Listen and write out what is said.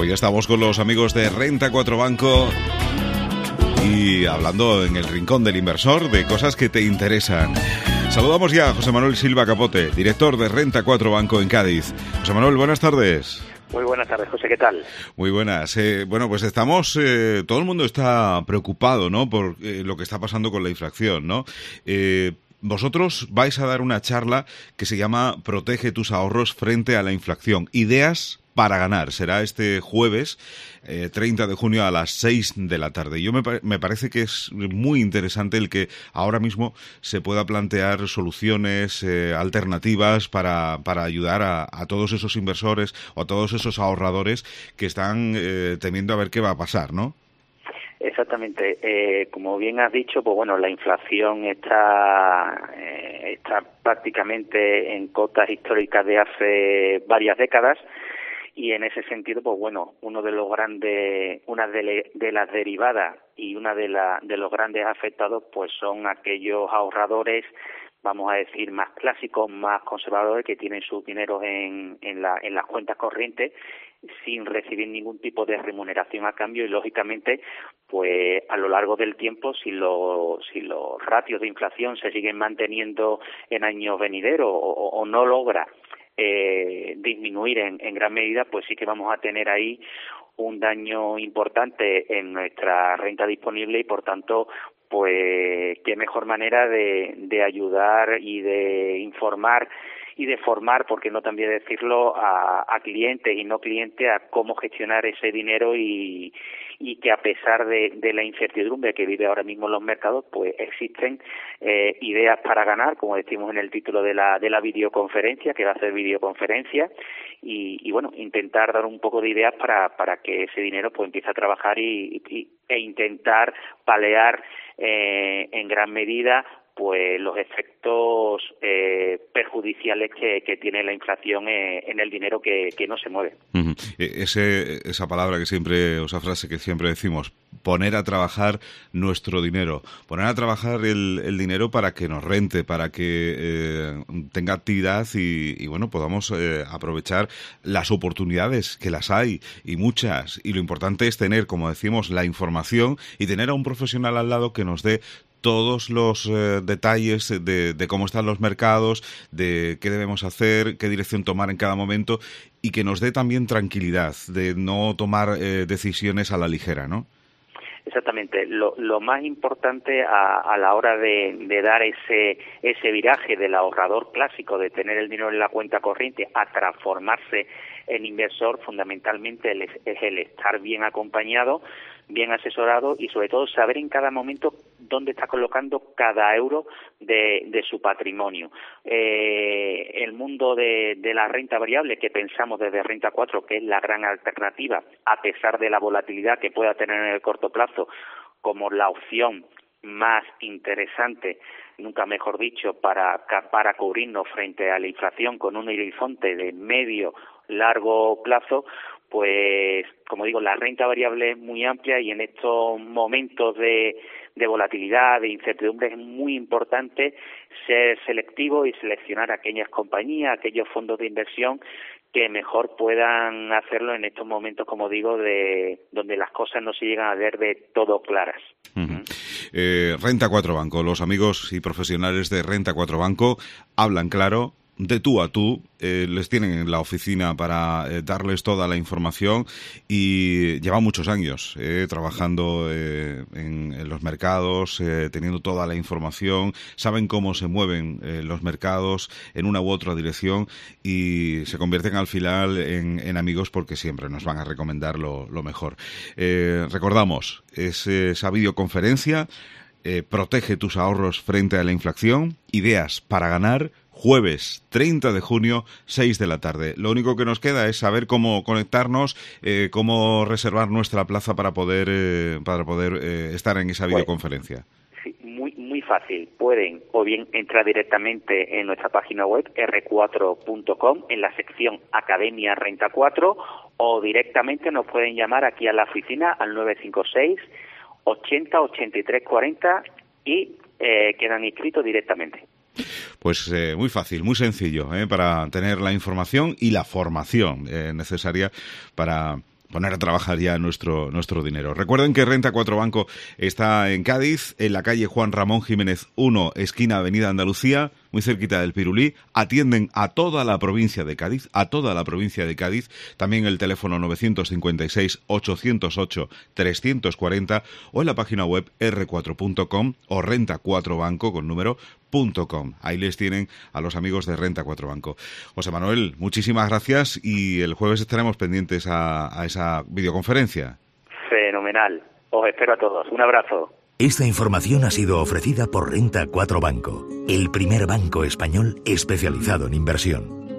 Hoy estamos con los amigos de Renta 4 Banco y hablando en el rincón del inversor de cosas que te interesan. Saludamos ya a José Manuel Silva Capote, director de Renta 4 Banco en Cádiz. José Manuel, buenas tardes. Muy buenas tardes, José, ¿qué tal? Muy buenas. Bueno, pues estamos, todo el mundo está preocupado, ¿no?, por lo que está pasando con la inflación, ¿no? Vosotros vais a dar una charla que se llama Protege tus ahorros frente a la inflación. Ideas para ganar. Será este jueves 30 de junio a las 6 de la tarde. Me parece que es muy interesante el que ahora mismo se pueda plantear soluciones alternativas para ayudar a todos esos inversores o a todos esos ahorradores que están temiendo a ver qué va a pasar, ¿no? Exactamente. Como bien has dicho, pues bueno, la inflación está prácticamente en cotas históricas de hace varias décadas. Y en ese sentido, pues bueno, una de las derivadas y de los grandes afectados, pues son aquellos ahorradores, vamos a decir, más clásicos, más conservadores, que tienen sus dineros en las cuentas corrientes sin recibir ningún tipo de remuneración a cambio, y lógicamente, pues a lo largo del tiempo, si los ratios de inflación se siguen manteniendo en años venideros o no logra disminuir en gran medida, pues sí que vamos a tener ahí un daño importante en nuestra renta disponible, y por tanto, pues qué mejor manera de ayudar y de informar y de formar, por qué no también decirlo, a clientes y no clientes a cómo gestionar ese dinero, y que a pesar de la incertidumbre que vive ahora mismo en los mercados, pues existen ideas para ganar, como decimos en el título de la videoconferencia, que va a ser videoconferencia, y bueno, intentar dar un poco de ideas para que ese dinero pues empiece a trabajar e intentar paliar en gran medida pues los efectos perjudiciales que tiene la inflación en el dinero que no se mueve. Uh-huh. Esa palabra que siempre, esa frase que siempre decimos, poner a trabajar nuestro dinero, poner a trabajar el dinero para que nos rente, para que tenga actividad y bueno, podamos aprovechar las oportunidades, que las hay y muchas, y lo importante es tener, como decimos, la información y tener a un profesional al lado que nos dé todos los detalles de cómo están los mercados, de qué debemos hacer, qué dirección tomar en cada momento, y que nos dé también tranquilidad de no tomar decisiones a la ligera, ¿no? Exactamente. Lo más importante a la hora de dar ese viraje del ahorrador clásico, de tener el dinero en la cuenta corriente, a transformarse en inversor, fundamentalmente es el estar bien acompañado, bien asesorado, y sobre todo saber en cada momento dónde está colocando cada euro de su patrimonio. El mundo de la renta variable, que pensamos desde Renta 4 que es la gran alternativa, a pesar de la volatilidad que pueda tener en el corto plazo, como la opción más interesante, nunca mejor dicho, para cubrirnos frente a la inflación con un horizonte de largo plazo, pues, como digo, la renta variable es muy amplia, y en estos momentos de volatilidad, de incertidumbre, es muy importante ser selectivo y seleccionar aquellas compañías, aquellos fondos de inversión que mejor puedan hacerlo en estos momentos, como digo, donde las cosas no se llegan a ver de todo claras. Uh-huh. Renta 4 Banco, los amigos y profesionales de Renta 4 Banco hablan claro, de tú a tú, les tienen en la oficina para darles toda la información, y llevan muchos años trabajando en los mercados, teniendo toda la información, saben cómo se mueven los mercados en una u otra dirección, y se convierten al final en amigos, porque siempre nos van a recomendar lo mejor. Recordamos, es esa videoconferencia, protege tus ahorros frente a la inflación, ideas para ganar, jueves 30 de junio, 6 de la tarde. Lo único que nos queda es saber cómo conectarnos, cómo reservar nuestra plaza para poder estar en esa videoconferencia. Sí, muy fácil. Pueden o bien entrar directamente en nuestra página web r4.com en la sección Academia Renta 4, o directamente nos pueden llamar aquí a la oficina al 956 80 83 40 y quedan inscritos directamente. Pues muy fácil, muy sencillo, para tener la información y la formación necesaria para poner a trabajar ya nuestro dinero. Recuerden que Renta 4 Banco está en Cádiz, en la calle Juan Ramón Jiménez 1, esquina Avenida Andalucía, muy cerquita del Pirulí. Atienden a toda la provincia de Cádiz, También el teléfono 956-808-340 o en la página web r4.com o renta4banco con número.com. Ahí les tienen a los amigos de Renta 4 Banco. José Manuel, muchísimas gracias y el jueves estaremos pendientes a esa videoconferencia. Fenomenal. Os espero a todos. Un abrazo. Esta información ha sido ofrecida por Renta 4 Banco, el primer banco español especializado en inversión.